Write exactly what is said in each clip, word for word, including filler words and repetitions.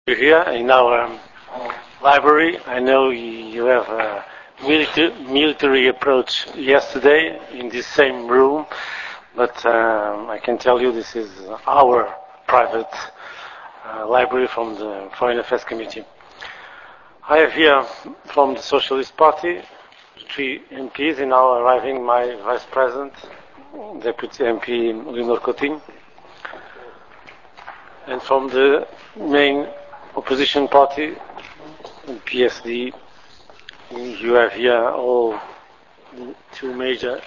Here in our um, library. I know you have a military, military approach yesterday in this same room, but um, I can tell you this is our private uh, library from the Foreign Affairs Committee. I have here from the Socialist Party three M Ps, and now arriving my Vice President, Deputy M P Leonor Coutinho, and from the main opposition party, P S D, you have here all the two major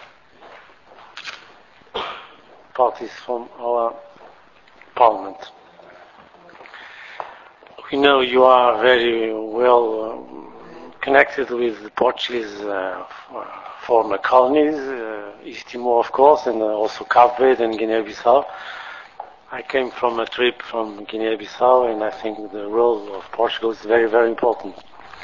parties from our parliament. We know you are very well um, connected with the Portuguese uh, former colonies, uh, East Timor of course, and uh, also Cabo Verde and Guinea-Bissau. I came from a trip from Guinea-Bissau, and I think the role of Portugal is very, very important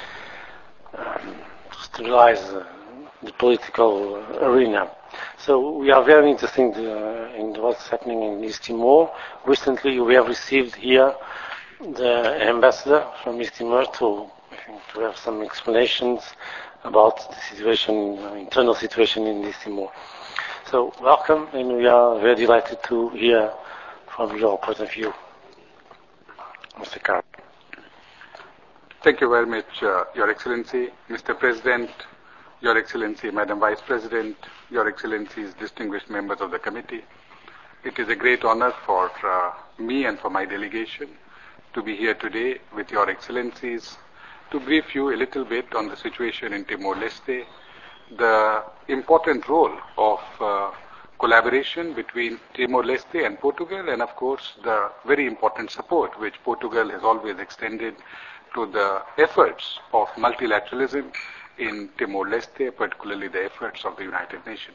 um, to stabilize uh, the political uh, arena. So we are very interested uh, in what's happening in East Timor. Recently, we have received here the ambassador from East Timor to, I think, to have some explanations about the situation, uh, internal situation in East Timor. So welcome, and we are very delighted to hear from your point of view, Mister Carr. Thank you very much, uh, Your Excellency, Mister President, Your Excellency, Madam Vice President, Your Excellencies, distinguished members of the committee. It is a great honor for uh, me and for my delegation to be here today with Your Excellencies to brief you a little bit on the situation in Timor-Leste, the important role of uh, collaboration between Timor-Leste and Portugal, and of course the very important support which Portugal has always extended to the efforts of multilateralism in Timor-Leste, particularly the efforts of the United Nations.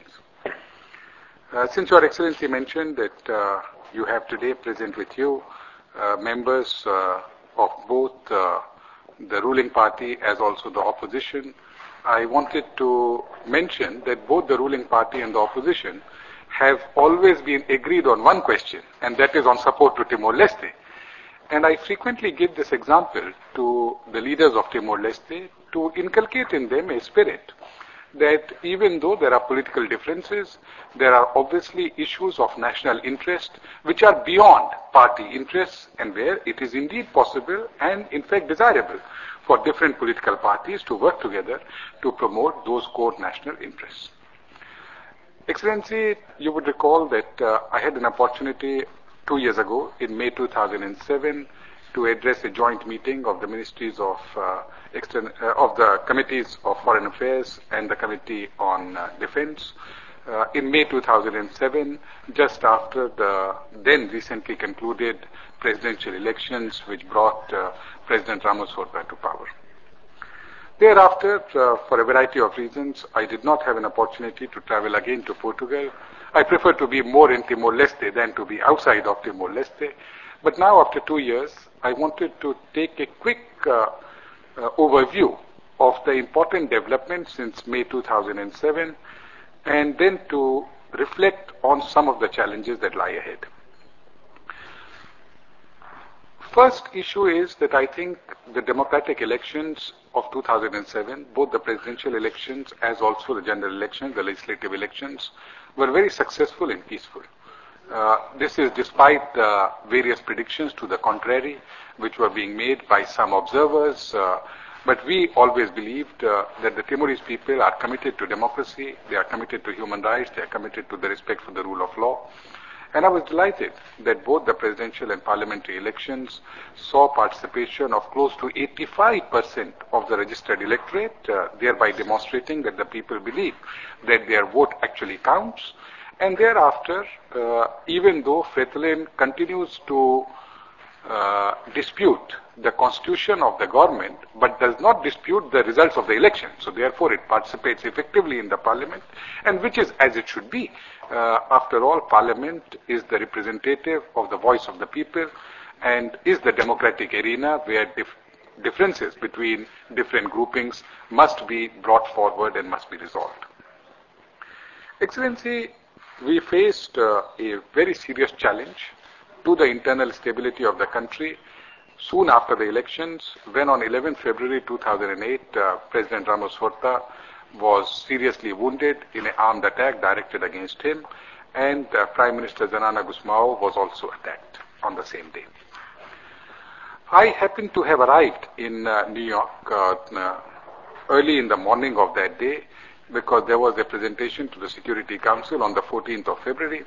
Uh, since Your Excellency mentioned that uh, you have today present with you uh, members uh, of both uh, the ruling party as also the opposition, I wanted to mention that both the ruling party and the opposition have always been agreed on one question, and that is on support to Timor-Leste. And I frequently give this example to the leaders of Timor-Leste to inculcate in them a spirit that even though there are political differences, there are obviously issues of national interest which are beyond party interests, and where it is indeed possible and in fact desirable for different political parties to work together to promote those core national interests. Excellency, you would recall that uh, I had an opportunity two years ago, in May two thousand seven, to address a joint meeting of the ministries of uh, extern- uh, of the committees of foreign affairs and the committee on uh, defense uh, in May two thousand seven, just after the then recently concluded presidential elections, which brought uh, President Ramos Horta to power. Thereafter, uh, for a variety of reasons, I did not have an opportunity to travel again to Portugal. I prefer to be more in Timor-Leste than to be outside of Timor-Leste. But now, after two years, I wanted to take a quick uh, uh, overview of the important developments since May two thousand seven, and then to reflect on some of the challenges that lie ahead. First issue is that I think the democratic elections of two thousand seven, both the presidential elections as also the general elections, the legislative elections, were very successful and peaceful. Uh, this is despite the various predictions to the contrary, which were being made by some observers, uh, but we always believed uh, that the Timorese people are committed to democracy, they are committed to human rights, they are committed to the respect for the rule of law. And I was delighted that both the presidential and parliamentary elections saw participation of close to eighty-five percent of the registered electorate, uh, thereby demonstrating that the people believe that their vote actually counts. And thereafter, uh, even though Fretilin continues to uh, dispute the constitution of the government, but does not dispute the results of the election. So therefore it participates effectively in the parliament, and which is as it should be. Uh, after all, parliament is the representative of the voice of the people and is the democratic arena where dif- differences between different groupings must be brought forward and must be resolved. Excellency, we faced uh, a very serious challenge to the internal stability of the country soon after the elections, when on eleventh February two thousand eight, uh, President Ramos Horta was seriously wounded in an armed attack directed against him, and uh, Prime Minister Zanana Gusmao was also attacked on the same day. I happened to have arrived in uh, New York uh, uh, early in the morning of that day because there was a presentation to the Security Council on the fourteenth of February.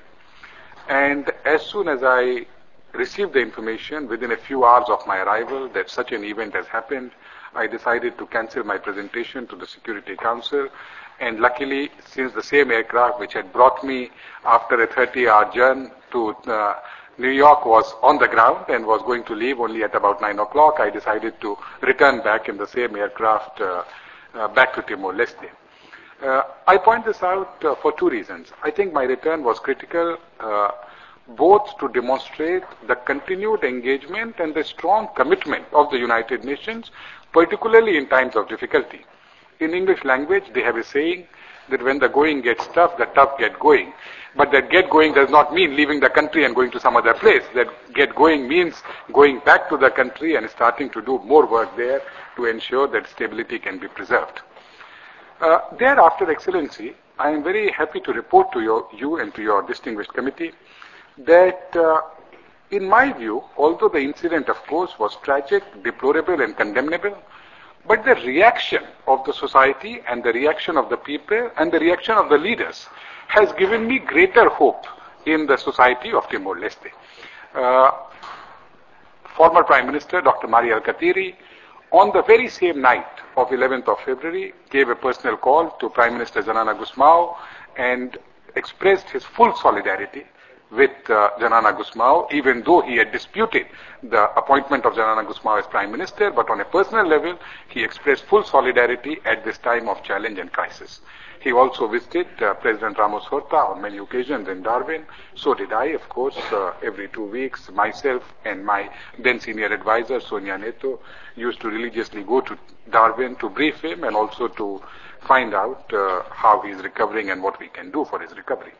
And as soon as I received the information within a few hours of my arrival that such an event has happened, I decided to cancel my presentation to the Security Council. And luckily, since the same aircraft which had brought me after a thirty-hour journey to uh, New York was on the ground and was going to leave only at about nine o'clock, I decided to return back in the same aircraft uh, uh, back to Timor-Leste. Uh, I point this out uh, for two reasons. I think my return was critical, uh, both to demonstrate the continued engagement and the strong commitment of the United Nations, particularly in times of difficulty. In English language, they have a saying that when the going gets tough, the tough get going. But that get going does not mean leaving the country and going to some other place. That get going means going back to the country and starting to do more work there to ensure that stability can be preserved. Uh, thereafter, Excellency, I am very happy to report to your, you and to your distinguished committee that, uh, in my view, although the incident, of course, was tragic, deplorable, and condemnable, but the reaction of the society and the reaction of the people and the reaction of the leaders has given me greater hope in the society of Timor-Leste. Uh, former Prime Minister Doctor Mari Alkatiri, on the very same night of eleventh of February, gave a personal call to Prime Minister Zanana Gusmao and expressed his full solidarity with uh, Zanana Gusmao, even though he had disputed the appointment of Zanana Gusmao as Prime Minister, but on a personal level, he expressed full solidarity at this time of challenge and crisis. He also visited uh, President Ramos Horta on many occasions in Darwin. So did I, of course, uh, every two weeks. Myself and my then senior advisor, Sonia Neto, used to religiously go to Darwin to brief him and also to find out uh, how he is recovering and what we can do for his recovery.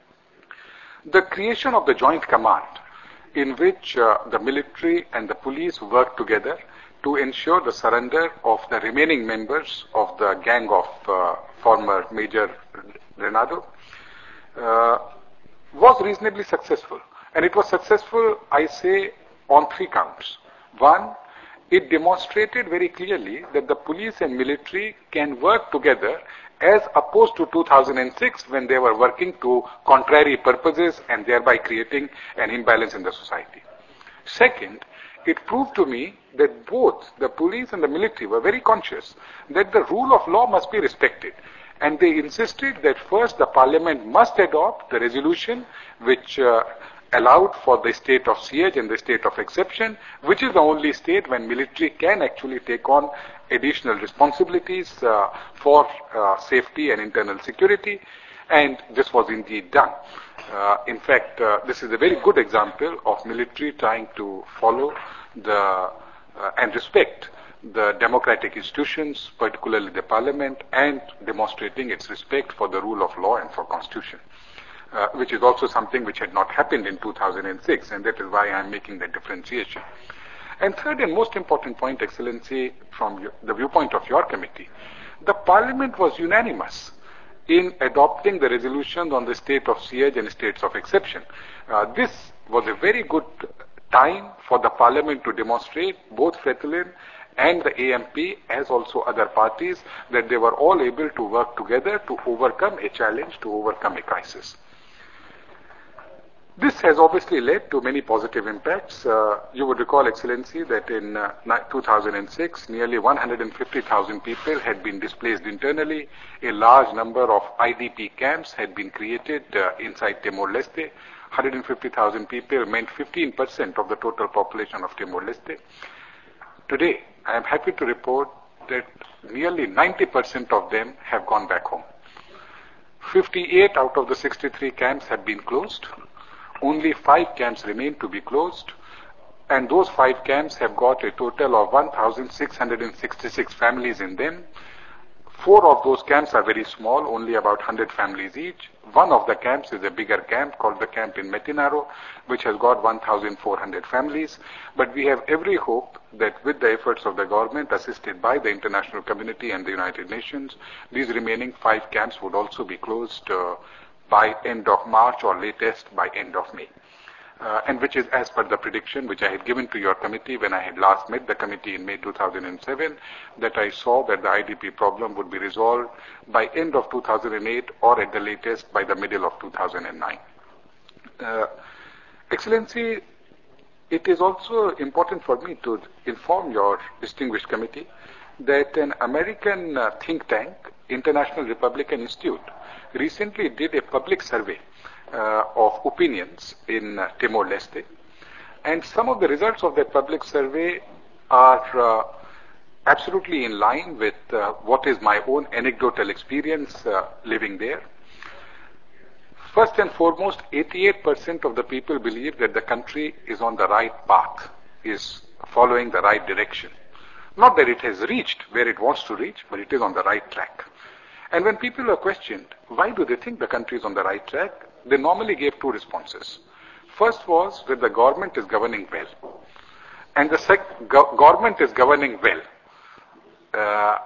The creation of the Joint Command, in which uh, the military and the police work together to ensure the surrender of the remaining members of the gang of uh, former Major Renado, uh, was reasonably successful. And it was successful, I say, on three counts. One, it demonstrated very clearly that the police and military can work together as opposed to two thousand six when they were working to contrary purposes and thereby creating an imbalance in the society. Second, it proved to me that both the police and the military were very conscious that the rule of law must be respected. And they insisted that first the parliament must adopt the resolution which uh, allowed for the state of siege and the state of exception, which is the only state when military can actually take on additional responsibilities uh, for uh, safety and internal security. And this was indeed done. Uh, in fact, uh, this is a very good example of military trying to follow the uh, and respect the democratic institutions, particularly the parliament, and demonstrating its respect for the rule of law and for constitution, uh, which is also something which had not happened in two thousand six, and that is why I am making that differentiation. And third and most important point, Excellency, from the viewpoint of your committee, the parliament was unanimous in adopting the resolutions on the state of siege and states of exception. Uh, this was a very good time for the parliament to demonstrate, both Fetulin and the A M P, as also other parties, that they were all able to work together to overcome a challenge, to overcome a crisis. This has obviously led to many positive impacts. Uh, you would recall, Excellency, that in uh, two thousand six, nearly one hundred fifty thousand people had been displaced internally. A large number of I D P camps had been created uh, inside Timor-Leste. one hundred fifty thousand people meant fifteen percent of the total population of Timor-Leste. Today, I am happy to report that nearly ninety percent of them have gone back home. fifty-eight out of the sixty-three camps have been closed. Only five camps remain to be closed, and those five camps have got a total of one thousand six hundred sixty-six families in them. Four of those camps are very small, only about one hundred families each. One of the camps is a bigger camp called the camp in Metinaro, which has got one thousand four hundred families. But we have every hope that with the efforts of the government, assisted by the international community and the United Nations, these remaining five camps would also be closed uh, by end of March or latest by end of May. Uh, and which is as per the prediction which I had given to your committee when I had last met the committee in May two thousand seven, that I saw that the I D P problem would be resolved by end of two thousand eight or at the latest by the middle of two thousand nine. Uh, Excellency, it is also important for me to inform your distinguished committee that an American uh, think tank, International Republican Institute, recently did a public survey Uh, of opinions in uh, Timor-Leste, and some of the results of that public survey are uh, absolutely in line with uh, what is my own anecdotal experience uh, living there. First and foremost, eighty-eight percent of the people believe that the country is on the right path, is following the right direction. Not that it has reached where it wants to reach, but it is on the right track. And when people are questioned, why do they think the country is on the right track? They normally gave two responses. First was that the government is governing well. And the sec- go- government is governing well. Uh,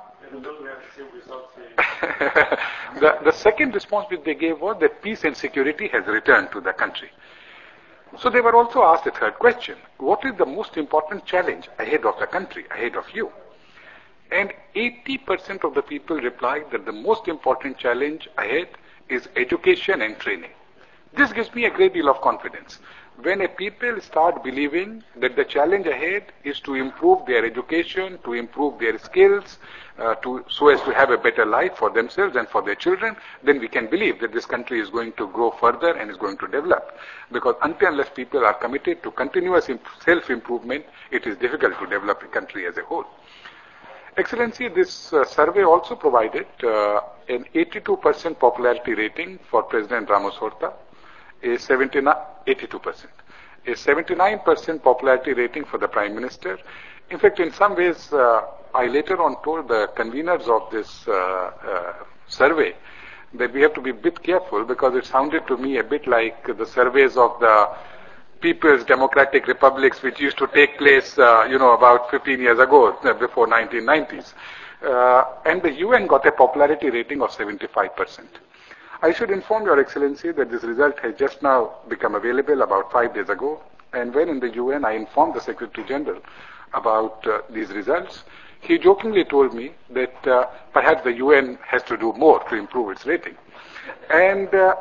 the, the second response which they gave was that peace and security has returned to the country. So they were also asked a third question. What is the most important challenge ahead of the country, ahead of you? And eighty percent of the people replied that the most important challenge ahead is education and training. This gives me a great deal of confidence. When a people start believing that the challenge ahead is to improve their education, to improve their skills, uh, to, so as to have a better life for themselves and for their children, then we can believe that this country is going to grow further and is going to develop. Because until unless people are committed to continuous imp- self-improvement, it is difficult to develop a country as a whole. Excellency, this uh, survey also provided uh, an eighty-two percent popularity rating for President Ramos Horta, a seventy-nine, eighty-two percent, a seventy-nine percent popularity rating for the Prime Minister. In fact, in some ways, uh, I later on told the conveners of this uh, uh, survey that we have to be a bit careful because it sounded to me a bit like the surveys of the People's Democratic Republics which used to take place, uh, you know, about fifteen years ago, before nineteen nineties. Uh, and the U N got a popularity rating of seventy-five percent. I should inform Your Excellency that this result has just now become available about five days ago. And when in the U N I informed the Secretary General about uh, these results, he jokingly told me that uh, perhaps the U N has to do more to improve its rating. And uh,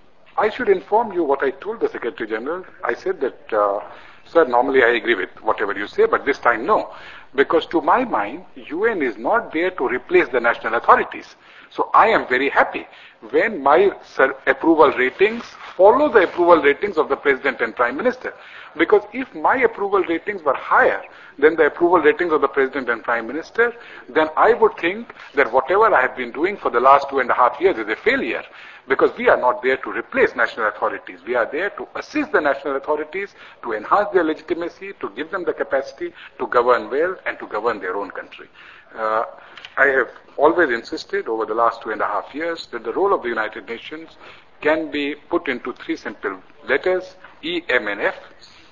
I should inform you what I told the Secretary General. I said that, uh, sir, normally I agree with whatever you say, but this time no. Because to my mind, U N is not there to replace the national authorities. So I am very happy when my approval ratings follow the approval ratings of the President and Prime Minister. Because if my approval ratings were higher than the approval ratings of the President and Prime Minister, then I would think that whatever I have been doing for the last two and a half years is a failure. Because we are not there to replace national authorities. We are there to assist the national authorities, to enhance their legitimacy, to give them the capacity to govern well and to govern their own country. Uh, I have always insisted over the last two and a half years that the role of the United Nations can be put into three simple letters, E, M, and F.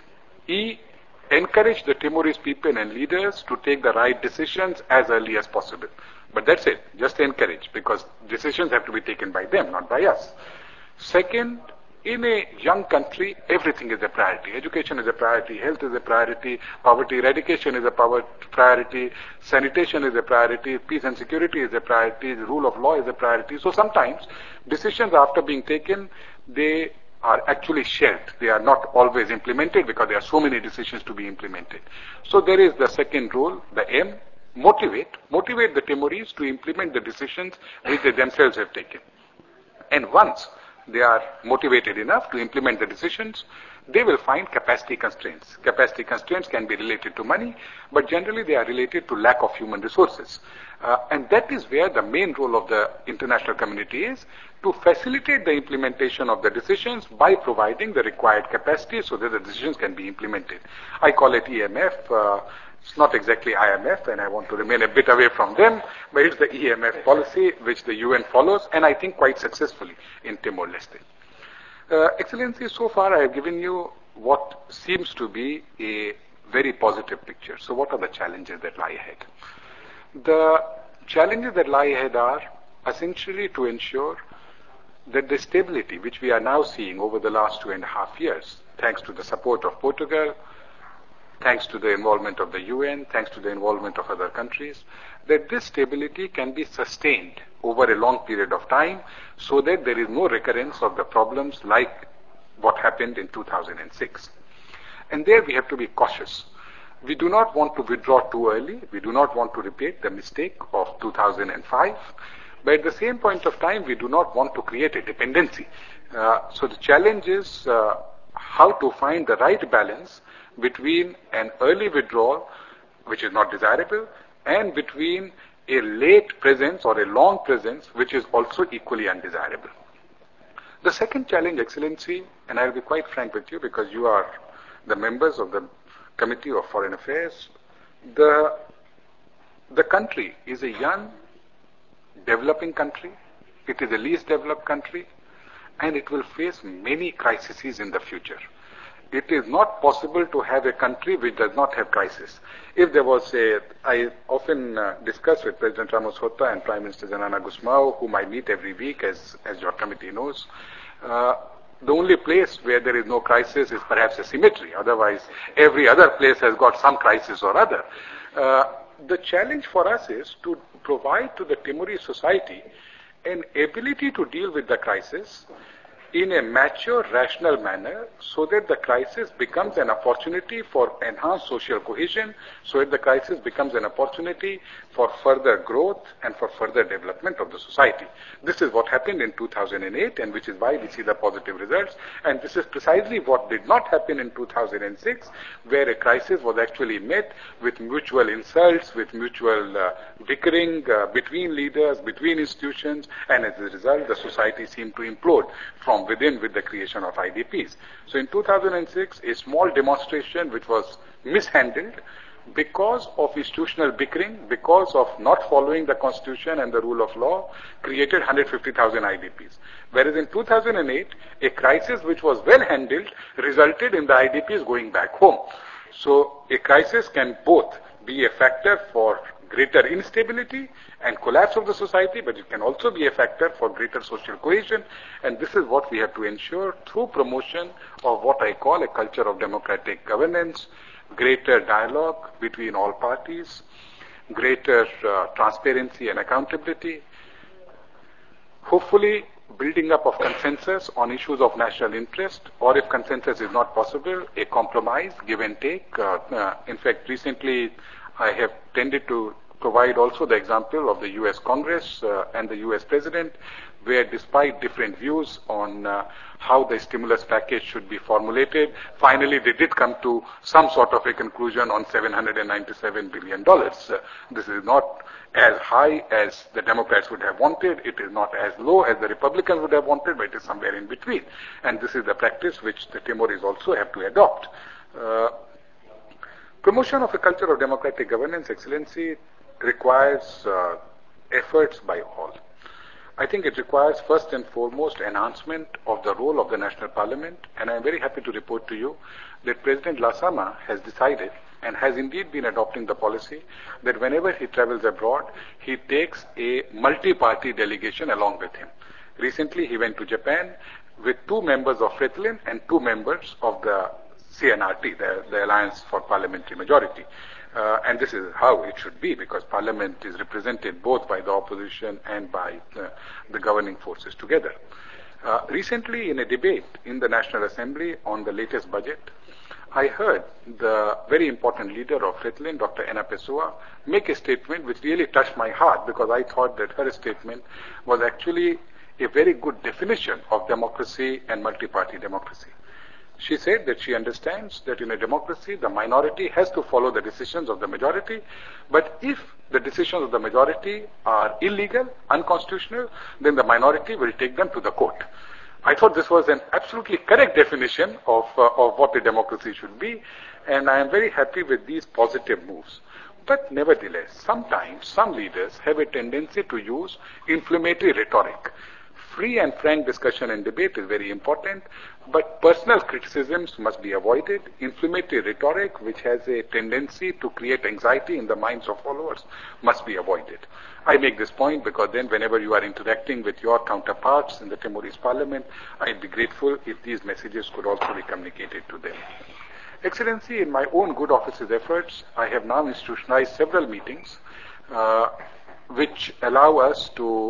E, encourage the Timorese people and leaders to take the right decisions as early as possible. But that's it, just encourage, because decisions have to be taken by them, not by us. Second, in a young country, everything is a priority. Education is a priority, health is a priority, poverty eradication is a power priority, sanitation is a priority, peace and security is a priority, the rule of law is a priority. So sometimes decisions after being taken, they are actually shelved. They are not always implemented because there are so many decisions to be implemented. So there is the second role, the M, motivate, motivate the Timorese to implement the decisions which they themselves have taken. And once they are motivated enough to implement the decisions, they will find capacity constraints. Capacity constraints can be related to money, but generally they are related to lack of human resources. Uh, and that is where the main role of the international community is, to facilitate the implementation of the decisions by providing the required capacity so that the decisions can be implemented. I call it E M F, uh, It's not exactly I M F, and I want to remain a bit away from them, but it's the E M F policy which the U N follows, and I think quite successfully in Timor-Leste. Uh, Excellency, so far I have given you what seems to be a very positive picture. So what are the challenges that lie ahead? The challenges that lie ahead are essentially to ensure that the stability which we are now seeing over the last two and a half years, thanks to the support of Portugal, thanks to the involvement of the U N, thanks to the involvement of other countries, that this stability can be sustained over a long period of time so that there is no recurrence of the problems like what happened in two thousand six. And there we have to be cautious. We do not want to withdraw too early. We do not want to repeat the mistake of two thousand five. But at the same point of time, we do not want to create a dependency. Uh, so the challenge is uh, how to find the right balance between an early withdrawal, which is not desirable, and between a late presence or a long presence, which is also equally undesirable. The second challenge, Excellency, and I'll be quite frank with you because you are the members of the Committee of Foreign Affairs, the, the country is a young, developing country. It is the least developed country, and it will face many crises in the future. It is not possible to have a country which does not have crisis. If there was a, I often uh, discuss with President Ramos Horta and Prime Minister Xanana Gusmao, whom I meet every week, as, as your committee knows, uh, the only place where there is no crisis is perhaps a cemetery. Otherwise, every other place has got some crisis or other. Uh, the challenge for us is to provide to the Timorese society an ability to deal with the crisis in a mature, rational manner so that the crisis becomes an opportunity for enhanced social cohesion, so that the crisis becomes an opportunity for further growth and for further development of the society. This is what happened in two thousand eight, and which is why we see the positive results. And this is precisely what did not happen in two thousand six, where a crisis was actually met with mutual insults, with mutual uh, bickering uh, between leaders, between institutions, and as a result, the society seemed to implode from within with the creation of I D Ps. So in two thousand six, a small demonstration which was mishandled because of institutional bickering, because of not following the constitution and the rule of law, created one hundred fifty thousand I D Ps. Whereas in two thousand eight, a crisis which was well handled resulted in the I D Ps going back home. So a crisis can both be a factor for greater instability and collapse of the society, but it can also be a factor for greater social cohesion, and this is what we have to ensure through promotion of what I call a culture of democratic governance, greater dialogue between all parties, greater uh, transparency and accountability, hopefully building up of consensus on issues of national interest, or if consensus is not possible, a compromise, give and take. Uh, uh, in fact, recently I have tended to provide also the example of the U S Congress uh, and the U S President, where despite different views on uh, how the stimulus package should be formulated, finally they did come to some sort of a conclusion on seven hundred ninety-seven billion dollars. Uh, this is not as high as the Democrats would have wanted, it is not as low as the Republicans would have wanted, but it is somewhere in between. And this is the practice which the Timorese also have to adopt. Uh, Promotion of a culture of democratic governance, Excellency, requires uh, efforts by all. I think it requires first and foremost enhancement of the role of the National Parliament, and I am very happy to report to you that President Lasama has decided and has indeed been adopting the policy that whenever he travels abroad, he takes a multi-party delegation along with him. Recently he went to Japan with two members of FRETILIN and two members of the C N R T, the, the Alliance for Parliamentary Majority. Uh, and this is how it should be, because Parliament is represented both by the opposition and by uh, the governing forces together. Uh, recently, in a debate in the National Assembly on the latest budget, I heard the very important leader of FRETILIN, Doctor Ena Pessoa, make a statement which really touched my heart, because I thought that her statement was actually a very good definition of democracy and multi-party democracy. She said that she understands that in a democracy, the minority has to follow the decisions of the majority, but if the decisions of the majority are illegal, unconstitutional, then the minority will take them to the court. I thought this was an absolutely correct definition of, uh, of what a democracy should be, And I am very happy with these positive moves. But nevertheless, sometimes some leaders have a tendency to use inflammatory rhetoric. Free and frank discussion and debate is very important, but personal criticisms must be avoided. Inflammatory rhetoric, which has a tendency to create anxiety in the minds of followers, must be avoided. I make this point because then whenever you are interacting with your counterparts in the Timorese parliament, I'd be grateful if these messages could also be communicated to them. Excellency, in my own good office's efforts, I have now institutionalized several meetings uh, which allow us to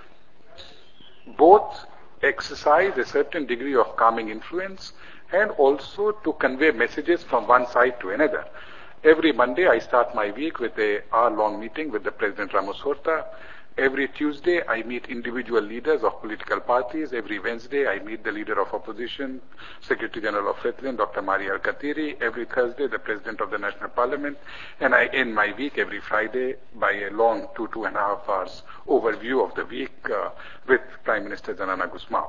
both exercise a certain degree of calming influence and also to convey messages from one side to another. Every Monday, I start my week with a hour-long meeting with the President Ramos Horta. Every Tuesday, I meet individual leaders of political parties. Every Wednesday, I meet the leader of opposition, Secretary General of President, Doctor Mari Al-Khatiri. Every Thursday, the President of the National Parliament. And I end my week every Friday by a long two, two and a half hours overview of the week uh, with Prime Minister Zanana Gusmao.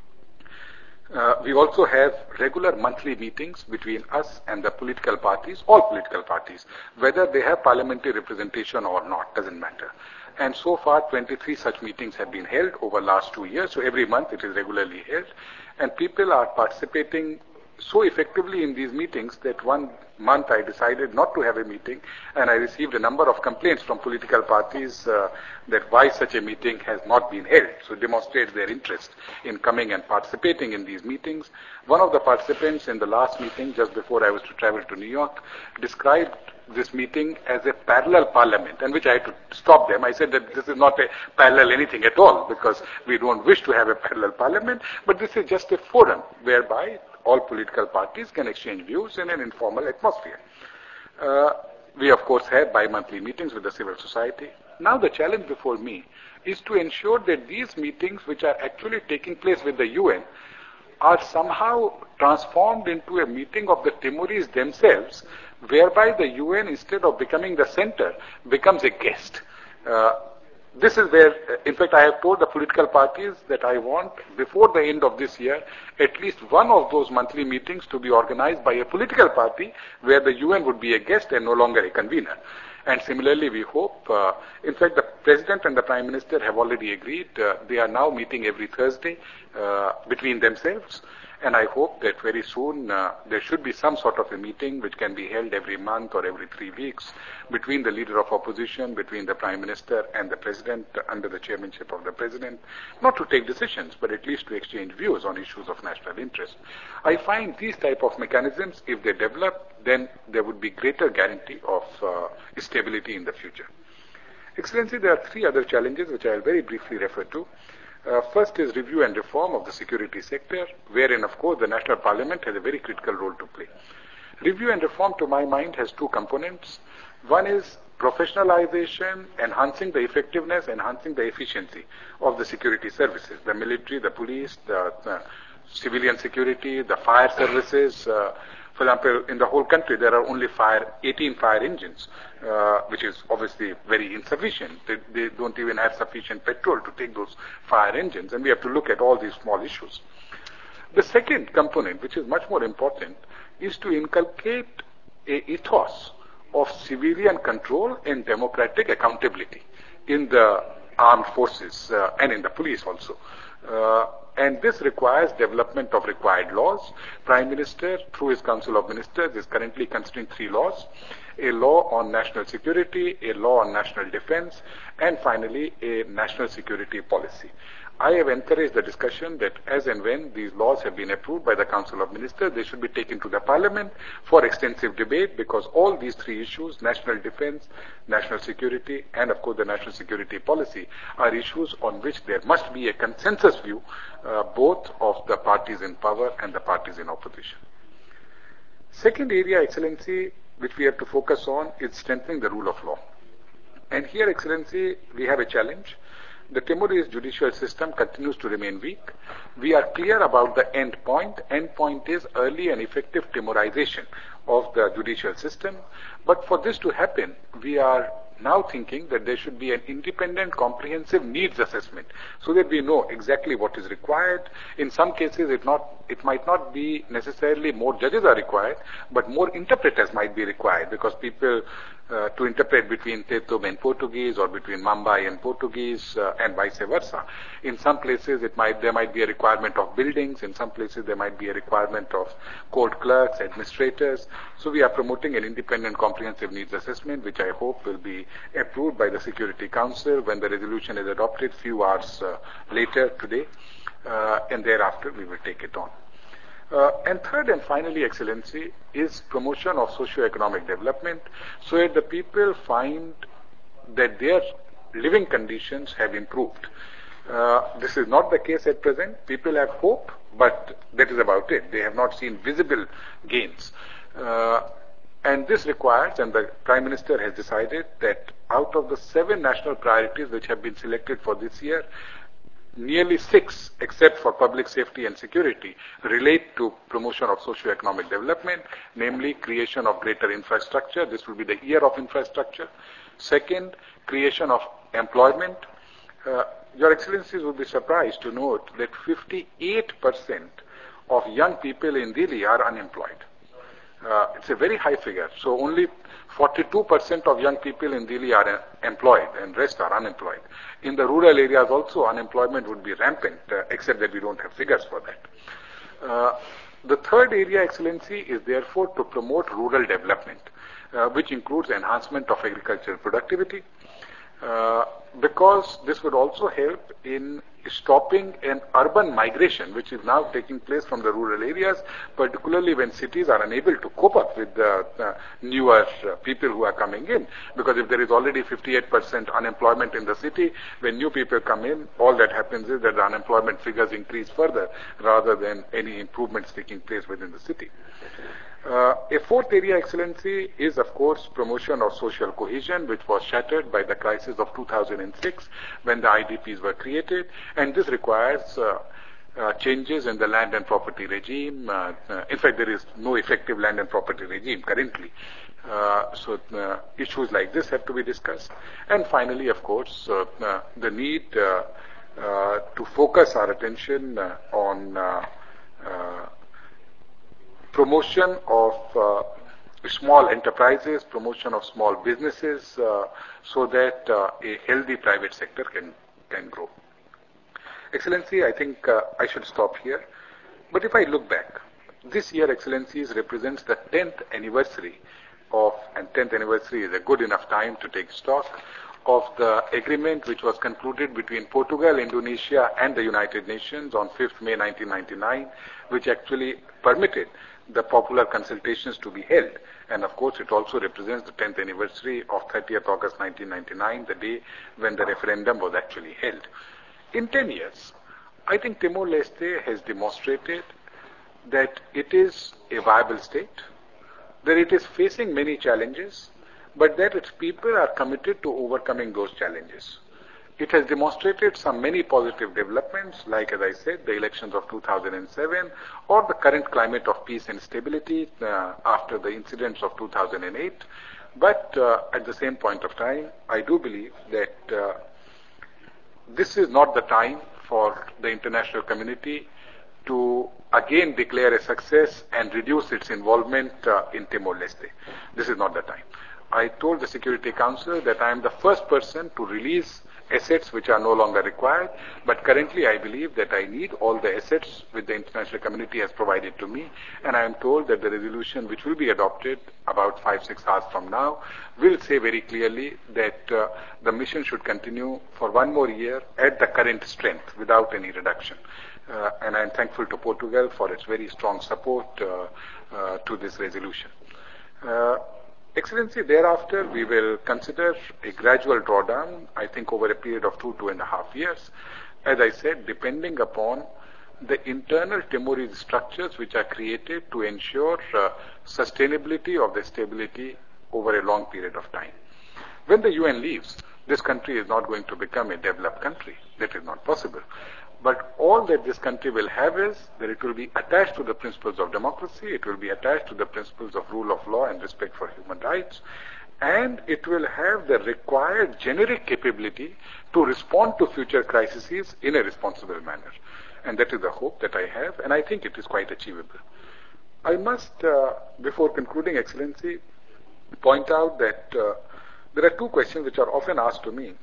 Uh, we also have regular monthly meetings between us and the political parties, all political parties, whether they have parliamentary representation or not, doesn't matter. And so far, twenty-three such meetings have been held over the last two years. So every month it is regularly held. And people are participating so effectively in these meetings that one month I decided not to have a meeting, and I received a number of complaints from political parties uh, that why such a meeting has not been held. So it demonstrates their interest in coming and participating in these meetings. One of the participants in the last meeting, just before I was to travel to New York, described this meeting as a parallel parliament, and which I had to stop them. I said that this is not a parallel anything at all, because we don't wish to have a parallel parliament, but this is just a forum whereby all political parties can exchange views in an informal atmosphere. Uh, we, of course, have bi-monthly meetings with the civil society. Now the challenge before me is to ensure that these meetings, which are actually taking place with the U N, are somehow transformed into a meeting of the Timorese themselves, whereby the U N, instead of becoming the center, becomes a guest. Uh, this is where, in fact, I have told the political parties that I want, before the end of this year, at least one of those monthly meetings to be organized by a political party, where the U N would be a guest and no longer a convener. And similarly, we hope, uh, in fact, the President and the Prime Minister have already agreed. Uh, they are now meeting every Thursday uh, between themselves. And I hope that very soon uh, there should be some sort of a meeting which can be held every month or every three weeks between the leader of opposition, between the Prime Minister and the President under the chairmanship of the President, not to take decisions, but at least to exchange views on issues of national interest. I find these type of mechanisms, if they develop, then there would be greater guarantee of uh, stability in the future. Excellency, there are three other challenges which I will very briefly refer to. Uh, first is review and reform of the security sector, wherein, of course, the National Parliament has a very critical role to play. Review and reform, to my mind, has two components. One is professionalization, enhancing the effectiveness, enhancing the efficiency of the security services, the military, the police, the, the civilian security, the fire services. Uh, For example, in the whole country, there are only fire, eighteen fire engines, uh, which is obviously very insufficient. They, they don't even have sufficient petrol to take those fire engines, and we have to look at all these small issues. The second component, which is much more important, is to inculcate a ethos of civilian control and democratic accountability in the armed forces uh, and in the police also. Uh, And this requires development of required laws. Prime Minister, through his Council of Ministers, is currently considering three laws. A law on national security, a law on national defense, and finally, a national security policy. I have encouraged the discussion that as and when these laws have been approved by the Council of Ministers, they should be taken to the Parliament for extensive debate, because all these three issues, national defense, national security, and of course the national security policy, are issues on which there must be a consensus view, uh, both of the parties in power and the parties in opposition. Second area, Excellency, which we have to focus on is strengthening the rule of law. And here, Excellency, we have a challenge. The Timorese judicial system continues to remain weak. We are clear about the end point. End point is early and effective Timorization of the judicial system. But for this to happen, we are now thinking that there should be an independent, comprehensive needs assessment so that we know exactly what is required. In some cases, it, not, it might not be necessarily more judges are required, but more interpreters might be required because people uh, to interpret between Tetum and Portuguese or between Mumbai and Portuguese uh, and vice versa. In some places, it might there might be a requirement of buildings. In some places, there might be a requirement of court clerks, administrators. So we are promoting an independent, comprehensive needs assessment, which I hope will be approved by the Security Council when the resolution is adopted few hours uh, later today, uh, and thereafter we will take it on. Uh, and third and finally, Excellency, is promotion of socio-economic development so that the people find that their living conditions have improved. Uh, this is not the case at present. People have hope, but that is about it. They have not seen visible gains. Uh, and this requires, and the Prime Minister has decided that out of the seven national priorities which have been selected for this year, nearly six, except for public safety and security, relate to promotion of socio-economic development, namely creation of greater infrastructure. This will be the year of infrastructure. Second, creation of employment. Uh, Your Excellencies will be surprised to note that fifty-eight percent of young people in Delhi are unemployed. Uh, it's a very high figure. So only forty-two percent of young people in Delhi are uh, employed and rest are unemployed. In the rural areas also, unemployment would be rampant, uh, except that we don't have figures for that. Uh, the third area, Excellency, is therefore to promote rural development, uh, which includes enhancement of agricultural productivity, uh, because this would also help in stopping an urban migration, which is now taking place from the rural areas, particularly when cities are unable to cope up with the uh, newer uh, people who are coming in. Because if there is already fifty-eight percent unemployment in the city, when new people come in, all that happens is that the unemployment figures increase further rather than any improvements taking place within the city. Uh, a fourth area, Excellency, is of course promotion of social cohesion, which was shattered by the crisis of two thousand six when the I D Ps were created, and this requires uh, uh, changes in the land and property regime. Uh, uh, in fact, there is no effective land and property regime currently. Uh, so uh, issues like this have to be discussed. And finally, of course, uh, uh, the need uh, uh, to focus our attention uh, on uh, uh, promotion of uh, small enterprises, promotion of small businesses, uh, so that uh, a healthy private sector can, can grow. Excellency, I think uh, I should stop here. But if I look back, this year, Excellencies, represents the tenth anniversary of, and tenth anniversary is a good enough time to take stock of the agreement which was concluded between Portugal, Indonesia, and the United Nations on fifth May nineteen ninety-nine, which actually permitted the popular consultations to be held. And of course, it also represents the tenth anniversary of thirtieth August nineteen ninety-nine, the day when the referendum was actually held. In ten years, I think Timor-Leste has demonstrated that it is a viable state, that it is facing many challenges, but that its people are committed to overcoming those challenges. It has demonstrated some many positive developments, like, as I said, the elections of two thousand seven, or the current climate of peace and stability uh, after the incidents of two thousand eight. But uh, at the same point of time, I do believe that uh, this is not the time for the international community to again declare a success and reduce its involvement uh, in Timor-Leste. This is not the time. I told the Security Council that I am the first person to release assets which are no longer required, but currently I believe that I need all the assets which the international community has provided to me, and I am told that the resolution which will be adopted about five, six hours from now will say very clearly that uh, the mission should continue for one more year at the current strength without any reduction. Uh, and I am thankful to Portugal for its very strong support uh, uh, to this resolution. Uh, Excellency, thereafter we will consider a gradual drawdown, I think over a period of two, two and a half years, as I said, depending upon the internal Timorese structures which are created to ensure uh, sustainability of the stability over a long period of time. When the U N leaves, this country is not going to become a developed country. That is not possible. But all that this country will have is that it will be attached to the principles of democracy, it will be attached to the principles of rule of law and respect for human rights, and it will have the required generic capability to respond to future crises in a responsible manner. And that is the hope that I have, and I think it is quite achievable. I must, uh, before concluding, Excellency, point out that uh, there are two questions which are often asked to me.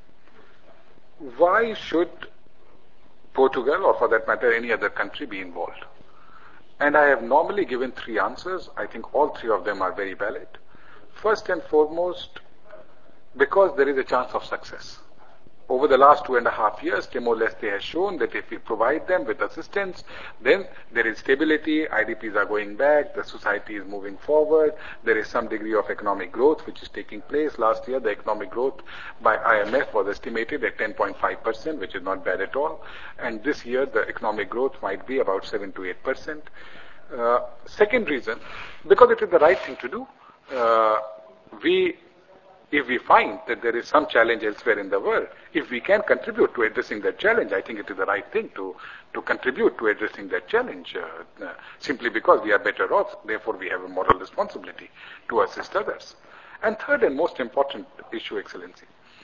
Why should Portugal, or for that matter any other country, be involved? And I have normally given three answers. I think all three of them are very valid. First and foremost, because there is a chance of success. Over the last two and a half years, Timor-Leste has shown that if we provide them with assistance, then there is stability, I D Ps are going back, the society is moving forward, there is some degree of economic growth which is taking place. Last year, the economic growth by I M F was estimated at ten point five percent, which is not bad at all. And this year, the economic growth might be about seven to eight percent. Uh, second reason, because it is the right thing to do, uh, we If we find that there is some challenge elsewhere in the world, if we can contribute to addressing that challenge, I think it is the right thing to, to contribute to addressing that challenge, uh, uh, simply because we are better off. Therefore, we have a moral responsibility to assist others. And third and most important issue, Excellency,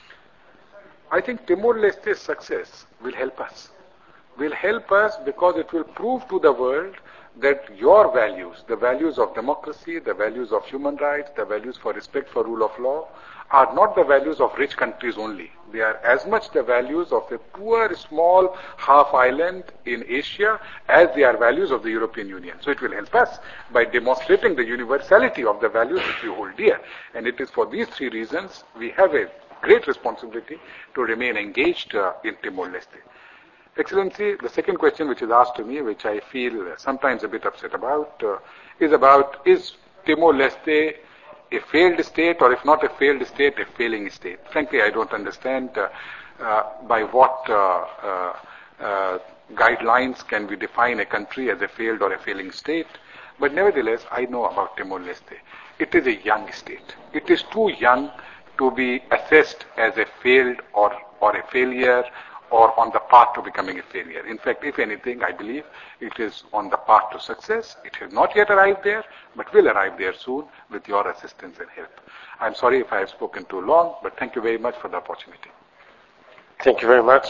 I think Timor-Leste's success will help us. Will help us because it will prove to the world that your values, the values of democracy, the values of human rights, the values for respect for rule of law, are not the values of rich countries only. They are as much the values of a poor, small, half island in Asia as they are values of the European Union. So it will help us by demonstrating the universality of the values which we hold dear. And it is for these three reasons we have a great responsibility to remain engaged uh, in Timor-Leste. Excellency, the second question which is asked to me, which I feel sometimes a bit upset about, uh, is about, is Timor-Leste a failed state, or if not a failed state, a failing state? Frankly, I don't understand uh, uh, by what uh, uh, uh, guidelines can we define a country as a failed or a failing state. But nevertheless, I know about Timor-Leste. It is a young state. It is too young to be assessed as a failed or, or a failure, or on the path to becoming a failure. In fact, if anything, I believe it is on the path to success. It has not yet arrived there, but will arrive there soon with your assistance and help. I'm sorry if I have spoken too long, but thank you very much for the opportunity. Thank you very much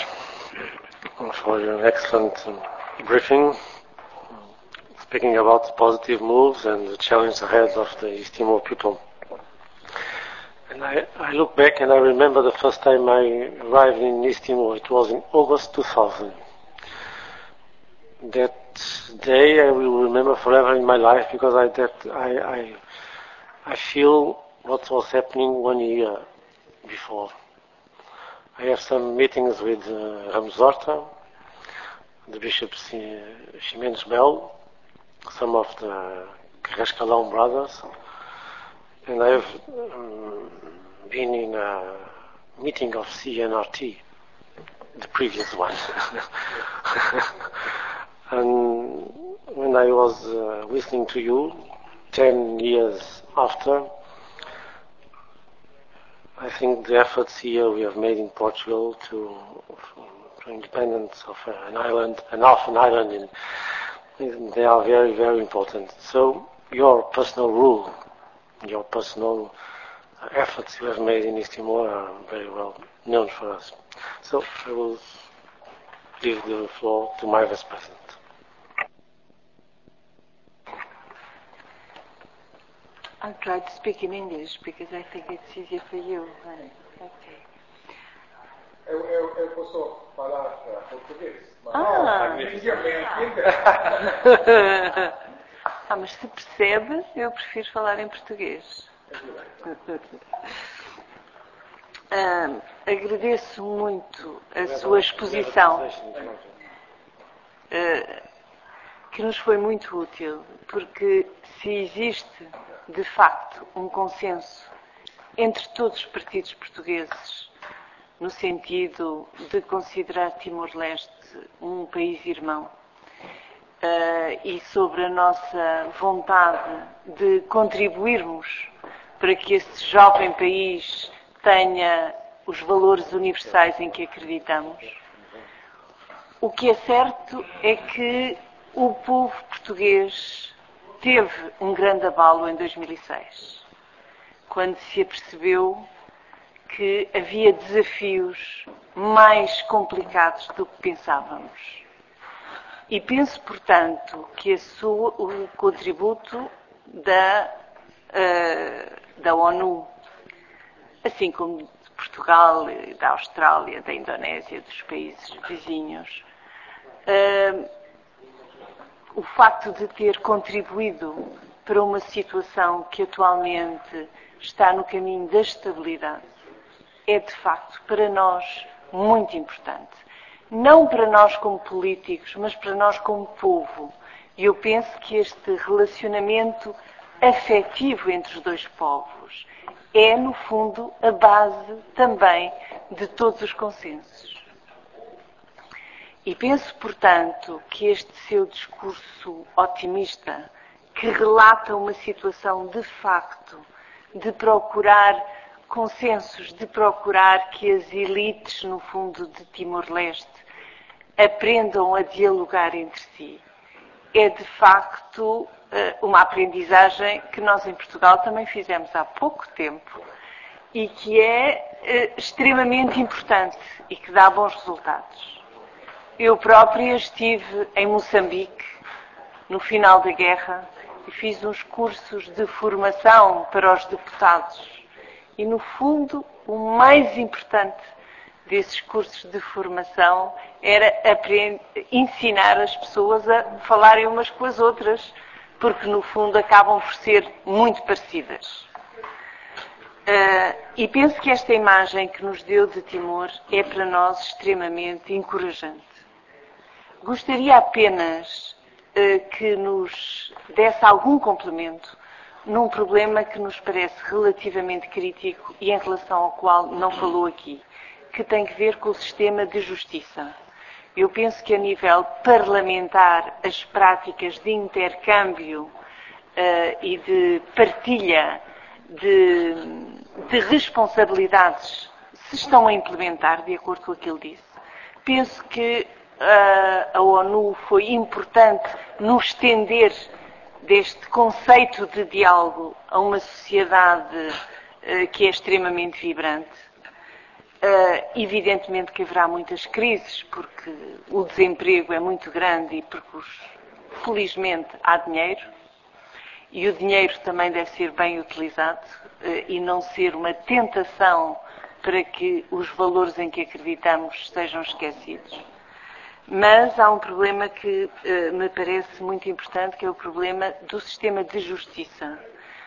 for your excellent briefing, speaking about positive moves and the challenge ahead of the East Timor people. And I, I look back and I remember the first time I arrived in East Timor. It was in August two thousand. That day I will remember forever in my life because I that I I, I feel what was happening one year before. I have some meetings with uh, Ramos Horta, the bishops uh, Ximenes Bell, some of the Carrascalão brothers. And I've um, been in a meeting of C N R T, the previous one. And when I was uh, listening to you, ten years after, I think the efforts here we have made in Portugal to, to independence of an island, an half an island, in, they are very, very important. So your personal rule, your personal efforts you have made in East Timor are very well known for us. So I will give the floor to my Vice President. I'll try to speak in English because I think it's easier for you. Okay. Eu, eu, eu posso falar português, mas ah. ninguém me entende. Ah, mas se percebe, eu prefiro falar em português. ah, agradeço muito a sua exposição, ah, que nos foi muito útil, porque se existe, de facto, um consenso entre todos os partidos portugueses no sentido de considerar Timor-Leste um país irmão, Uh, e sobre a nossa vontade de contribuirmos para que esse jovem país tenha os valores universais em que acreditamos. O que é certo é que o povo português teve um grande abalo em dois mil e seis, quando se apercebeu que havia desafios mais complicados do que pensávamos. E penso, portanto, que a sua, o contributo da, uh, da ONU, assim como de Portugal, da Austrália, da Indonésia, dos países vizinhos, uh, o facto de ter contribuído para uma situação que atualmente está no caminho da estabilidade é, de facto, para nós muito importante. Não para nós como políticos, mas para nós como povo. E eu penso que este relacionamento afetivo entre os dois povos é, no fundo, a base também de todos os consensos. E penso, portanto, que este seu discurso otimista, que relata uma situação de facto, de procurar consensos, de procurar que as elites, no fundo, de Timor-Leste aprendam a dialogar entre si, é de facto uma aprendizagem que nós em Portugal também fizemos há pouco tempo e que é extremamente importante e que dá bons resultados. Eu própria estive em Moçambique no final da guerra e fiz uns cursos de formação para os deputados. E, no fundo, o mais importante desses cursos de formação era aprender, ensinar as pessoas a falarem umas com as outras, porque, no fundo, acabam por ser muito parecidas. Uh, e penso que esta imagem que nos deu de Timor é, para nós, extremamente encorajante. Gostaria apenas uh, que nos desse algum complemento num problema que nos parece relativamente crítico e em relação ao qual não falou aqui, que tem que ver com o sistema de justiça. Eu penso que a nível parlamentar as práticas de intercâmbio uh, e de partilha de, de responsabilidades se estão a implementar de acordo com aquilo que disse. Penso que uh, a ONU foi importante no estender deste conceito de diálogo a uma sociedade uh, que é extremamente vibrante. Uh, evidentemente que haverá muitas crises, porque o desemprego é muito grande e porque, os, felizmente, há dinheiro. E o dinheiro também deve ser bem utilizado uh, e não ser uma tentação para que os valores em que acreditamos sejam esquecidos. Mas há um problema que uh, me parece muito importante, que é o problema do sistema de justiça.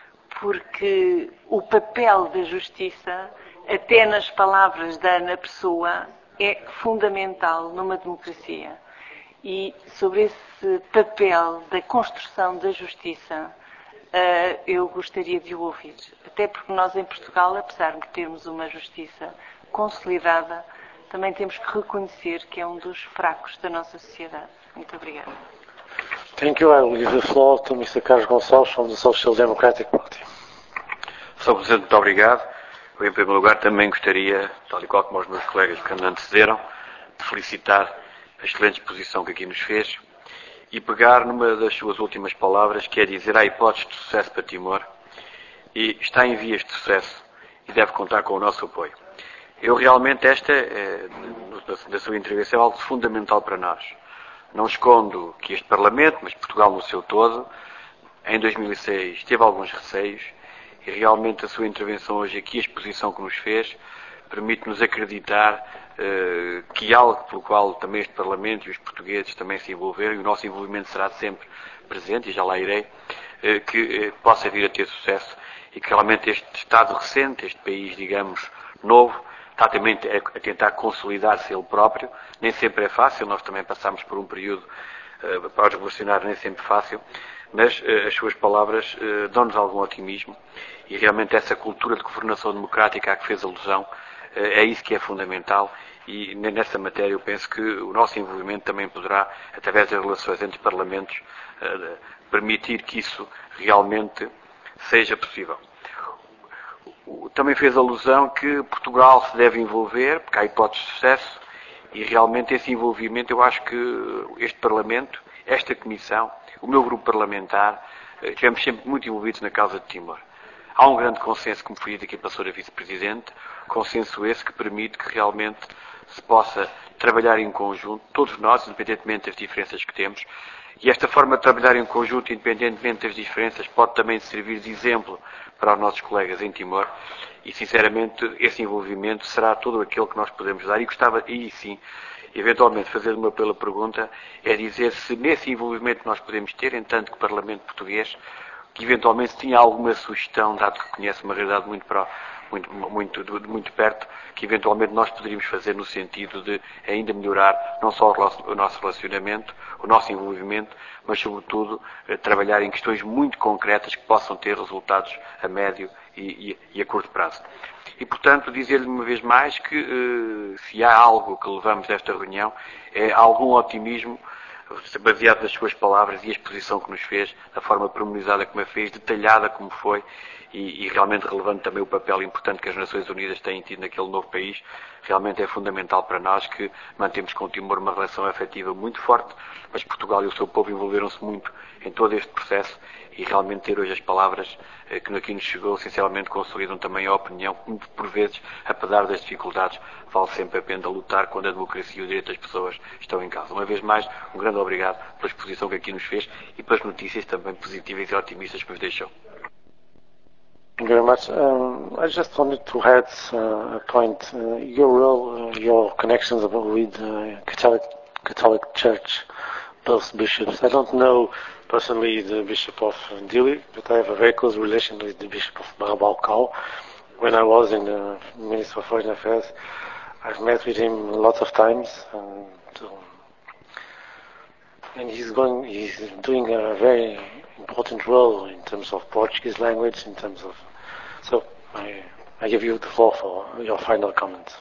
Porque o papel da justiça, até nas palavras da Ana Pessoa, é fundamental numa democracia. E sobre esse papel da construção da justiça, uh, eu gostaria de o ouvir. Até porque nós em Portugal, apesar de termos uma justiça consolidada, também temos que reconhecer que é um dos fracos da nossa sociedade. Muito obrigada. Thank you. I will give the floor to mister Carlos Gonçalves from the Social Democratic Party. senhor Presidente, muito obrigado. Eu, em primeiro lugar, também gostaria, tal e qual como os meus colegas que me antecederam, de felicitar a excelente exposição que aqui nos fez e pegar numa das suas últimas palavras, que é dizer há hipóteses de sucesso para Timor e está em vias de sucesso e deve contar com o nosso apoio. Eu realmente, esta, é, da sua intervenção, é algo fundamental para nós. Não escondo que este Parlamento, mas Portugal no seu todo, em dois mil e seis teve alguns receios e realmente a sua intervenção hoje aqui, a exposição que nos fez, permite-nos acreditar eh, que algo pelo qual também este Parlamento e os portugueses também se envolveram, e o nosso envolvimento será sempre presente, e já lá irei, eh, que eh, possa vir a ter sucesso e que realmente este Estado recente, este país, digamos, novo, está também a tentar consolidar-se ele próprio. Nem sempre é fácil, nós também passamos por um período uh, para os revolucionários nem sempre fácil, mas uh, as suas palavras uh, dão-nos algum otimismo e realmente essa cultura de governação democrática a que fez alusão uh, é isso que é fundamental e nessa matéria eu penso que o nosso envolvimento também poderá, através das relações entre parlamentos, uh, permitir que isso realmente seja possível. Também fez alusão que Portugal se deve envolver, porque há hipóteses de sucesso, e realmente esse envolvimento, eu acho que este Parlamento, esta Comissão, o meu grupo parlamentar, estivemos sempre muito envolvidos na causa de Timor. há um grande consenso, como foi dito aqui pela senhora Vice-Presidente, consenso esse que permite que realmente se possa trabalhar em conjunto, todos nós, independentemente das diferenças que temos, e esta forma de trabalhar em conjunto, independentemente das diferenças, pode também servir de exemplo para os nossos colegas em Timor, e sinceramente esse envolvimento será todo aquele que nós podemos dar, e gostava, e sim, eventualmente fazer uma pela pergunta, é dizer se nesse envolvimento nós podemos ter, em tanto que o Parlamento Português, que eventualmente tinha alguma sugestão, dado que conhece uma realidade muito, pro, muito, muito, de muito perto, que eventualmente nós poderíamos fazer no sentido de ainda melhorar não só o nosso relacionamento, o nosso envolvimento, mas sobretudo trabalhar em questões muito concretas que possam ter resultados a médio e, e, e a curto prazo. E, portanto, dizer-lhe uma vez mais que uh, se há algo que levamos desta reunião é algum otimismo baseado nas suas palavras e a exposição que nos fez, a forma pormenorizada como a fez, detalhada como foi e, e realmente relevante também o papel importante que as Nações Unidas têm tido naquele novo país. Realmente é fundamental para nós que mantemos com o Timor uma relação afetiva muito forte, mas Portugal e o seu povo envolveram-se muito em todo este processo e realmente ter hoje as palavras eh, que aqui nos chegou, sinceramente consolidam também a opinião que, por vezes, apesar das dificuldades, vale sempre a pena lutar quando a democracia e o direito das pessoas estão em causa. Uma vez mais, um grande obrigado pela exposição que aqui nos fez e pelas notícias também positivas e otimistas que nos deixou. Thank you very much. Um, I just wanted to add uh, a point. Uh, your role, uh, your connections with uh, Catholic Catholic Church, both bishops. I don't know personally the Bishop of Dili, but I have a very close relation with the Bishop of Barabalcao. When I was in the Ministry of Foreign Affairs, I've met with him lots of times, and, um, and he's going, he's doing a very important role in terms of Portuguese language, in terms of. So I, I give you the floor for your final comments.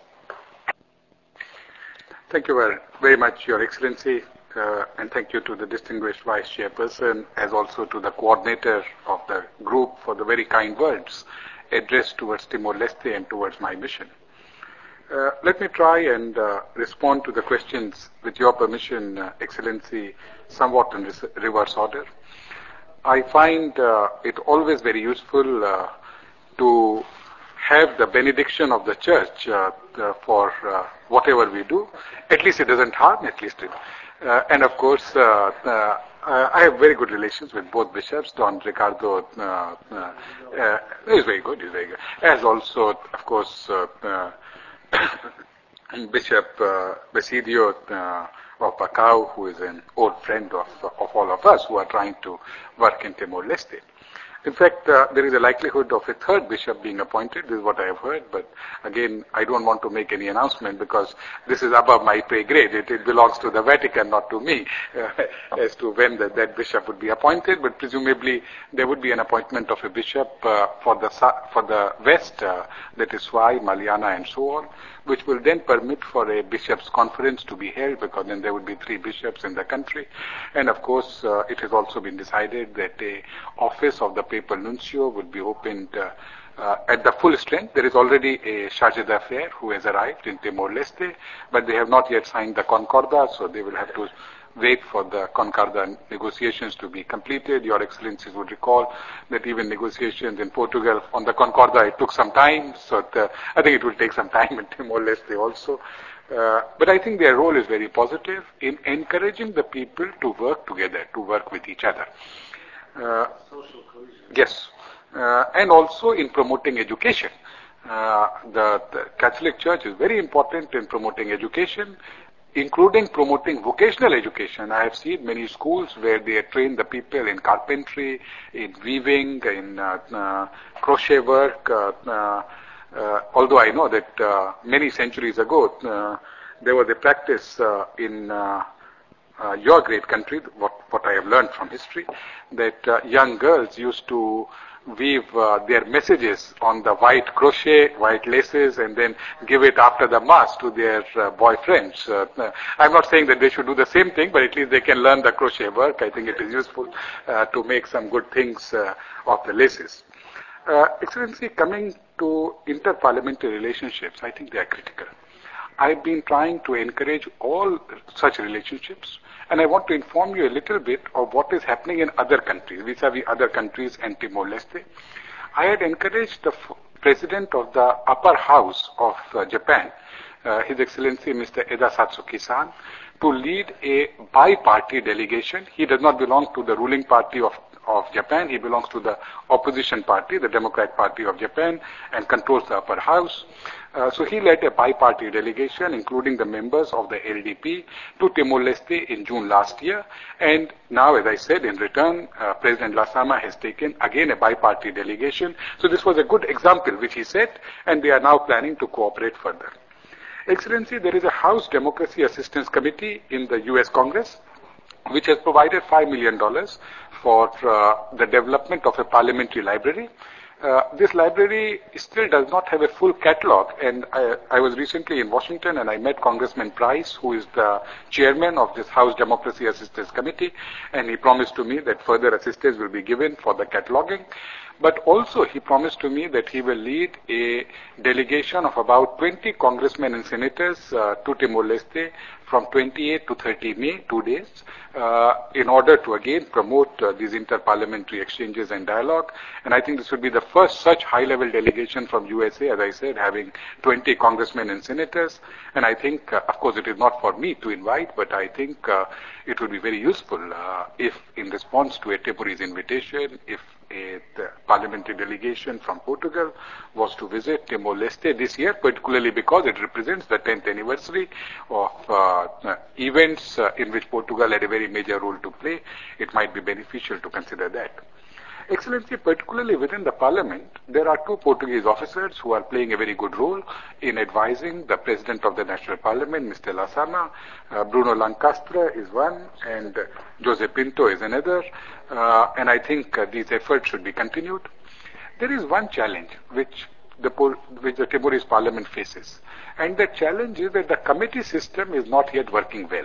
Thank you very, very much, Your Excellency, uh, and thank you to the distinguished Vice Chairperson, as also to the coordinator of the group for the very kind words addressed towards Timor-Leste and towards my mission. Uh, let me try and uh, respond to the questions, with your permission, uh, Excellency, somewhat in reverse order. I find uh, it always very useful uh, to have the benediction of the Church uh, uh, for uh, whatever we do. At least it doesn't harm, at least it. Uh, and of course, uh, uh, I have very good relations with both bishops. Don Ricardo uh, uh, uh, is very good, is very good. As also, of course, uh, uh, Bishop uh, Basidio uh, of Bacau, who is an old friend of, of all of us who are trying to work in Timor-Leste. In fact, uh, there is a likelihood of a third bishop being appointed. This is what I have heard, but again, I don't want to make any announcement because this is above my pay grade. It, it belongs to the Vatican, not to me, uh, as to when the, that bishop would be appointed. But presumably, there would be an appointment of a bishop uh, for the for the West, uh, that is Swai, Maliana, and so on, which will then permit for a bishops' conference to be held, because then there would be three bishops in the country. And of course, uh, it has also been decided that a office of the papal nuncio would be opened uh, uh, at the full strength. There is already a charge d'affaires who has arrived in Timor-Leste, but they have not yet signed the Concordat, so they will have to wait for the Concordat negotiations to be completed. Your Excellencies would recall that even negotiations in Portugal on the Concordat, it took some time, so the, I think it will take some time in Timor-Leste also. Uh, but I think their role is very positive in encouraging the people to work together, to work with each other. Uh, yes, uh, and also in promoting education. Uh, the, the Catholic Church is very important in promoting education, including promoting vocational education. I have seen many schools where they train the people in carpentry, in weaving, in uh, uh, crochet work. Uh, uh, uh, although I know that uh, many centuries ago uh, there was a practice uh, in uh, uh, your great country, what, what I have learned from history, that uh, young girls used to weave uh, their messages on the white crochet, white laces, and then give it after the mass to their uh, boyfriends. Uh, uh, I'm not saying that they should do the same thing, but at least they can learn the crochet work. I think it is useful uh, to make some good things uh, of the laces. Uh, Excellency, coming to inter-parliamentary relationships, I think they are critical. I've been trying to encourage all such relationships, and I want to inform you a little bit of what is happening in other countries, vis-a-vis other countries and Timor-Leste. I had encouraged the f- president of the upper house of uh, Japan, uh, His Excellency Mister Eda Satsuki-san, to lead a bi-party delegation. He does not belong to the ruling party of of Japan. He belongs to the opposition party, the Democratic Party of Japan, and controls the upper house. Uh, so he led a bi-party delegation, including the members of the L D P, to Timor-Leste in June last year. And now, as I said, in return, uh, President Lassama has taken again a bi-party delegation. So this was a good example which he set, and they are now planning to cooperate further. Excellency, there is a House Democracy Assistance Committee in the U S Congress, which has provided five million dollars for uh, the development of a parliamentary library. Uh, this library still does not have a full catalog, and I, I was recently in Washington and I met Congressman Price, who is the chairman of this House Democracy Assistance Committee, and he promised to me that further assistance will be given for the cataloging. But also he promised to me that he will lead a delegation of about twenty congressmen and senators uh, to Timor-Leste from twenty-eighth to thirtieth May, two days, uh, in order to again promote uh, these inter-parliamentary exchanges and dialogue. And I think this would be the first such high-level delegation from U S A, as I said, having twenty congressmen and senators. And I think, uh, of course, it is not for me to invite, but I think uh, it would be very useful uh, if, in response to a Timorese invitation, if a parliamentary delegation from Portugal was to visit Timor-Leste this year, particularly because it represents the tenth anniversary of uh, uh, events uh, in which Portugal had a very major role to play. It might be beneficial to consider that. Excellency, particularly within the parliament, there are two Portuguese officers who are playing a very good role in advising the president of the national parliament, Mister Lassama. Uh, Bruno Lancastre is one, and uh, Jose Pinto is another. Uh, and I think uh, these efforts should be continued. There is one challenge which the, which the Timorese parliament faces, and the challenge is that the committee system is not yet working well.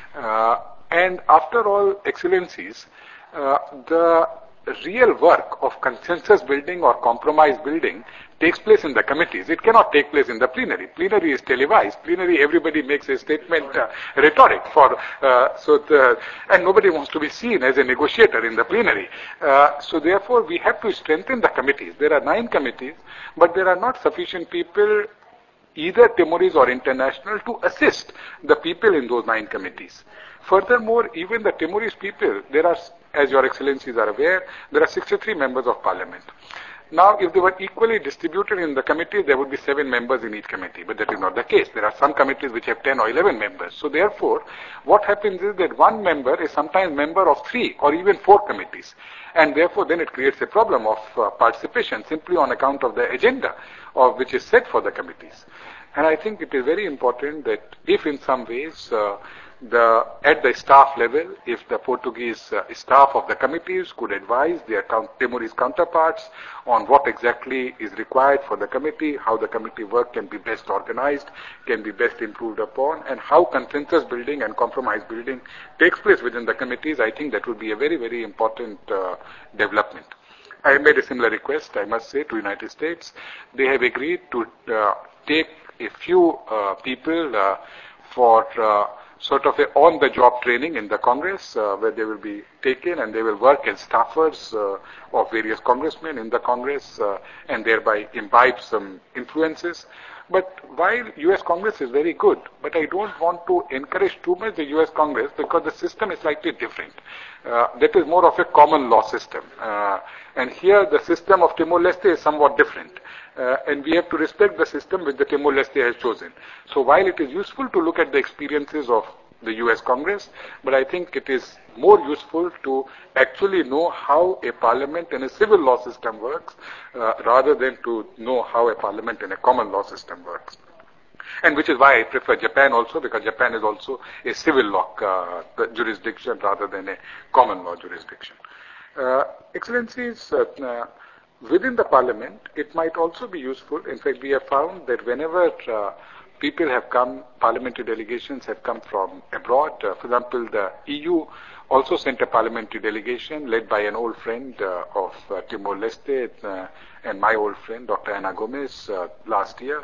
Uh, and after all, Excellencies, uh, the real work of consensus building or compromise building takes place in the committees. It cannot take place in the plenary. Plenary is televised. Plenary, everybody makes a statement, uh, rhetoric for, uh, so the, and nobody wants to be seen as a negotiator in the plenary. Uh, so therefore, we have to strengthen the committees. There are nine committees, but there are not sufficient people, either Timorese or international, to assist the people in those nine committees. Furthermore, even the Timorese people, there are, as your excellencies are aware, there are sixty-three members of parliament. Now, if they were equally distributed in the committee, there would be seven members in each committee, but that is not the case. There are some committees which have ten or eleven members. So therefore, what happens is that one member is sometimes member of three or even four committees. And therefore, then it creates a problem of uh, participation simply on account of the agenda of which is set for the committees. And I think it is very important that if in some ways uh, The, at the staff level, if the Portuguese uh, staff of the committees could advise their Timorese counterparts on what exactly is required for the committee, how the committee work can be best organized, can be best improved upon, and how consensus building and compromise building takes place within the committees, I think that would be a very, very important uh, development. I made a similar request, I must say, to United States. They have agreed to uh, take a few uh, people uh, for uh, sort of a on-the-job training in the Congress, uh, where they will be taken and they will work as staffers uh, of various congressmen in the Congress uh, and thereby imbibe some influences. But while U S Congress is very good, but I don't want to encourage too much the U S Congress because the system is slightly different. Uh, that is more of a common law system. Uh, and here the system of Timor-Leste is somewhat different. Uh, and we have to respect the system which the Timor-Leste has chosen. So while it is useful to look at the experiences of the U S Congress, but I think it is more useful to actually know how a parliament and a civil law system works, uh, rather than to know how a parliament and a common law system works. And which is why I prefer Japan also, because Japan is also a civil law uh, jurisdiction rather than a common law jurisdiction. Uh, Excellencies, uh, uh, within the parliament, it might also be useful. In fact, we have found that whenever uh, people have come, parliamentary delegations have come from abroad. Uh, for example, the E U also sent a parliamentary delegation led by an old friend uh, of uh, Timor-Leste uh, and my old friend, Doctor Ana Gomez, uh, last year.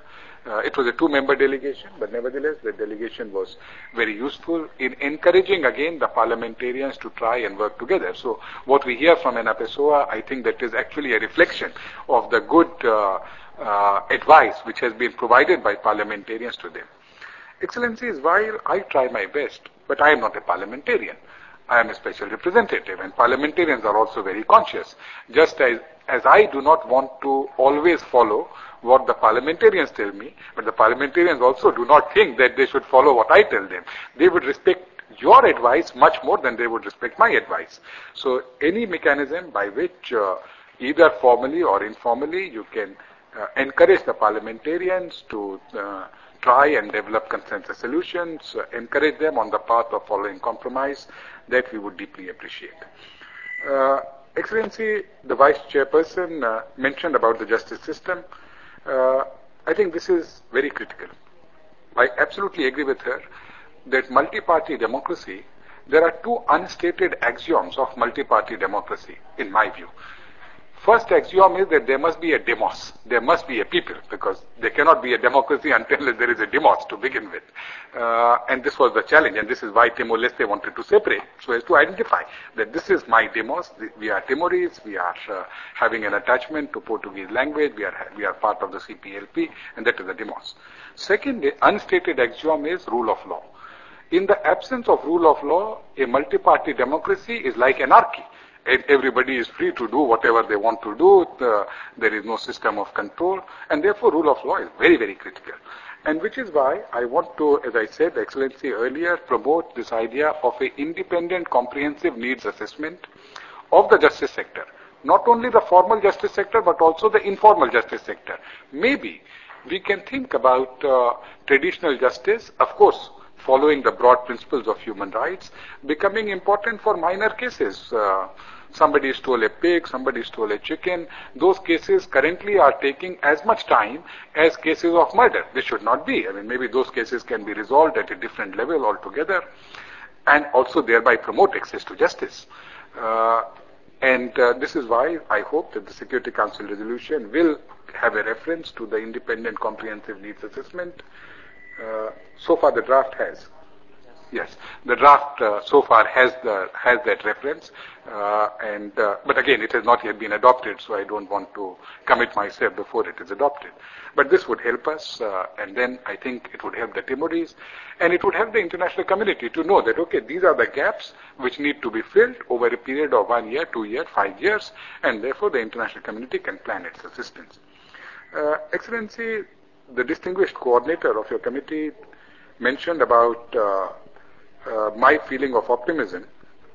Uh, it was a two-member delegation, but nevertheless, the delegation was very useful in encouraging, again, the parliamentarians to try and work together. So what we hear from ENAPESOA, I think that is actually a reflection of the good uh, uh, advice which has been provided by parliamentarians to them. Excellencies, while I try my best, but I am not a parliamentarian. I am a special representative, and parliamentarians are also very conscious. Just as, as I do not want to always follow what the parliamentarians tell me, but the parliamentarians also do not think that they should follow what I tell them. They would respect your advice much more than they would respect my advice. So any mechanism by which uh, either formally or informally you can uh, encourage the parliamentarians to uh, try and develop consensus solutions, uh, encourage them on the path of following compromise, that we would deeply appreciate. Uh, Excellency, the Vice Chairperson uh, mentioned about the justice system. Uh, I think this is very critical. I absolutely agree with her that multi-party democracy, there are two unstated axioms of multi-party democracy, in my view. First axiom is that there must be a demos, there must be a people, because there cannot be a democracy until there is a demos to begin with. Uh, and this was the challenge, and this is why Timor-Leste wanted to separate, so as to identify that this is my demos, we are Timorese, we are uh, having an attachment to Portuguese language, we are, we are part of the C P L P, and that is the demos. Second, the unstated axiom is rule of law. In the absence of rule of law, a multi-party democracy is like anarchy. Everybody is free to do whatever they want to do. The, there is no system of control, and therefore rule of law is very, very critical. And which is why I want to, as I said, Excellency, earlier, promote this idea of an independent, comprehensive needs assessment of the justice sector. Not only the formal justice sector, but also the informal justice sector. Maybe we can think about uh, traditional justice, of course, following the broad principles of human rights, becoming important for minor cases. Uh, somebody stole a pig, somebody stole a chicken. Those cases currently are taking as much time as cases of murder. They should not be. I mean, maybe those cases can be resolved at a different level altogether, and also thereby promote access to justice. Uh, and uh, this is why I hope that the Security Council resolution will have a reference to the independent comprehensive needs assessment. Uh, so far the draft has. Yes, the draft uh, so far has the has that reference, uh, and uh, but again it has not yet been adopted, so I don't want to commit myself before it is adopted. But this would help us, uh, and then I think it would help the Timorese, and it would help the international community to know that okay, these are the gaps which need to be filled over a period of one year, two years, five years, and therefore the international community can plan its assistance. Uh, Excellency, the distinguished coordinator of your committee mentioned about uh, uh, my feeling of optimism.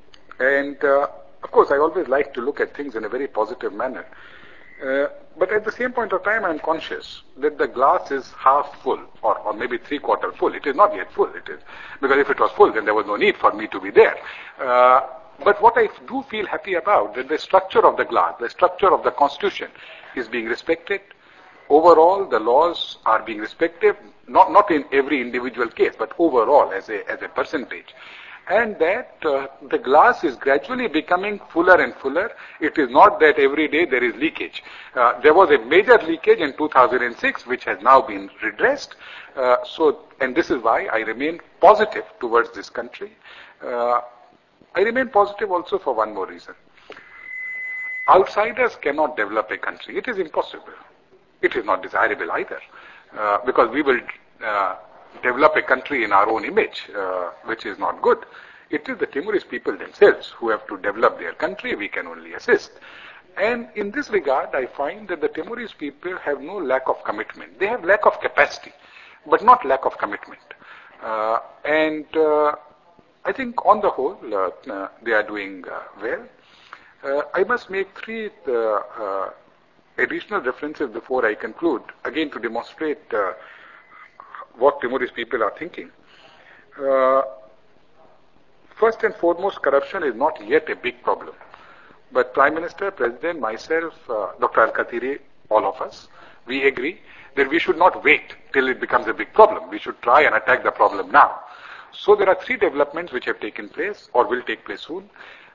And, uh, of course, I always like to look at things in a very positive manner. Uh, but at the same point of time, I'm conscious that the glass is half full, or, or maybe three-quarter full. It is not yet full. It is because if it was full, then there was no need for me to be there. Uh, but what I do feel happy about, that the structure of the glass, the structure of the Constitution is being respected. Overall, the laws are being respected, not, not in every individual case, but overall as a, as a percentage. And that uh, the glass is gradually becoming fuller and fuller. It is not that every day there is leakage. Uh, there was a major leakage in two thousand six, which has now been redressed. Uh, so, and this is why I remain positive towards this country. Uh, I remain positive also for one more reason. Outsiders cannot develop a country. It is impossible. It is not desirable either, uh, because we will uh, develop a country in our own image, uh, which is not good. It is the Timorese people themselves who have to develop their country. We can only assist. And in this regard, I find that the Timorese people have no lack of commitment. They have lack of capacity, but not lack of commitment. Uh, and uh, I think on the whole, uh, uh, they are doing uh, well. Uh, I must make three uh, uh, additional references before I conclude, again to demonstrate uh, what Timorese people are thinking. Uh, first and foremost, corruption is not yet a big problem. But Prime Minister, President, myself, uh, Doctor Al-Khatiri, all of us, we agree that we should not wait till it becomes a big problem. We should try and attack the problem now. So there are three developments which have taken place or will take place soon.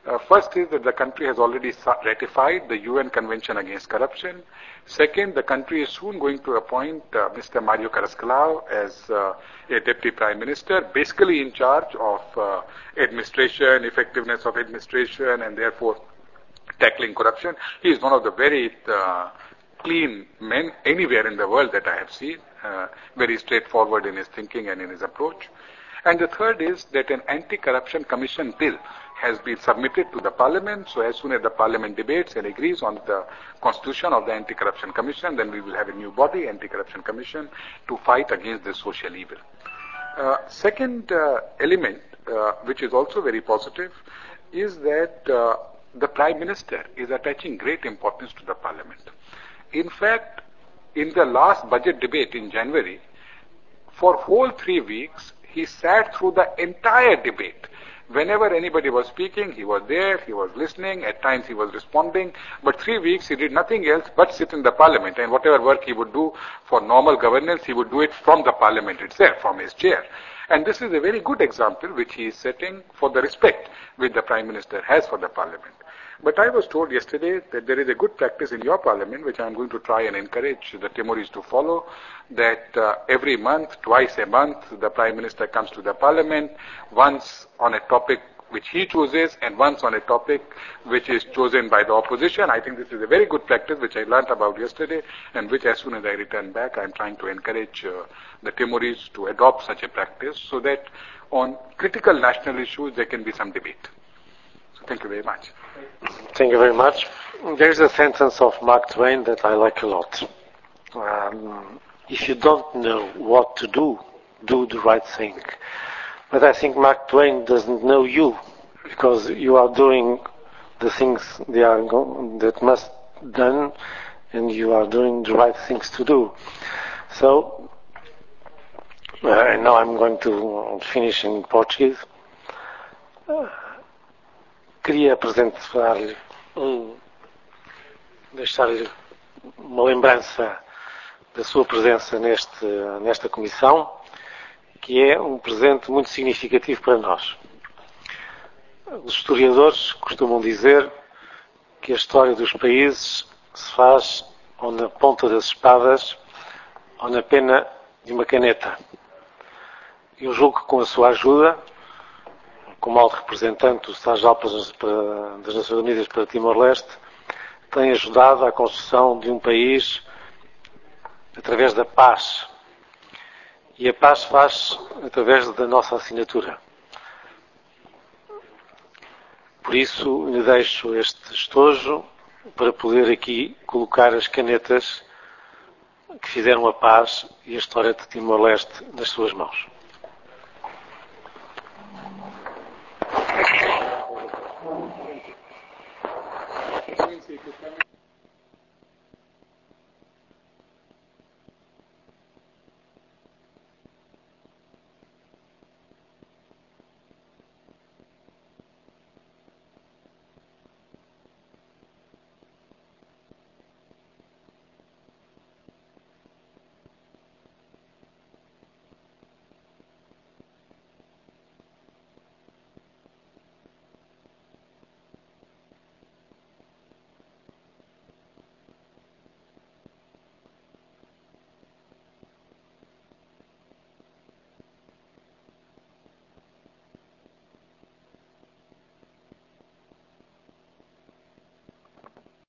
Uh, first is that the country has already ratified the U N Convention Against Corruption. Second, the country is soon going to appoint uh, Mister Mario Carrascalão as uh, a Deputy Prime Minister, basically in charge of uh, administration, effectiveness of administration, and therefore tackling corruption. He is one of the very uh, clean men anywhere in the world that I have seen, uh, very straightforward in his thinking and in his approach. And the third is that an anti-corruption commission bill has been submitted to the parliament. So as soon as the parliament debates and agrees on the constitution of the anti-corruption commission, then we will have a new body, anti-corruption commission, to fight against this social evil. Uh, second uh, element, uh, which is also very positive, is that uh, the prime minister is attaching great importance to the parliament. In fact, in the last budget debate in January, for whole three weeks, he sat through the entire debate. Whenever anybody was speaking, he was there, he was listening, at times he was responding, but three weeks he did nothing else but sit in the parliament, and whatever work he would do for normal governance, he would do it from the parliament itself, from his chair. And this is a very good example which he is setting for the respect which the Prime Minister has for the parliament. But I was told yesterday that there is a good practice in your parliament, which I am going to try and encourage the Timoris to follow, that uh, every month, twice a month, the Prime Minister comes to the parliament, once on a topic which he chooses and once on a topic which is chosen by the opposition. I think this is a very good practice which I learnt about yesterday, and which as soon as I return back, I am trying to encourage uh, the Timoris to adopt such a practice so that on critical national issues there can be some debate. So thank you very much. Thank you very much. There's a sentence of Mark Twain that I like a lot. Um, if you don't know what to do, do the right thing. But I think Mark Twain doesn't know you, because you are doing the things they are go- that must be done, and you are doing the right things to do. So, uh, now I'm going to finish in Portuguese. Uh, queria apresentar-lhe, um, deixar-lhe uma lembrança da sua presença neste, nesta comissão, que é um presente muito significativo para nós. Os historiadores costumam dizer que a história dos países se faz ou na ponta das espadas ou na pena de uma caneta. Eu julgo que com a sua ajuda, como alto representante do Estado-Geral das Nações Unidas para Timor-Leste, tem ajudado à construção de um país através da paz. E a paz faz através da nossa assinatura. Por isso, lhe deixo este estojo para poder aqui colocar as canetas que fizeram a paz e a história de Timor-Leste nas suas mãos. Thank you.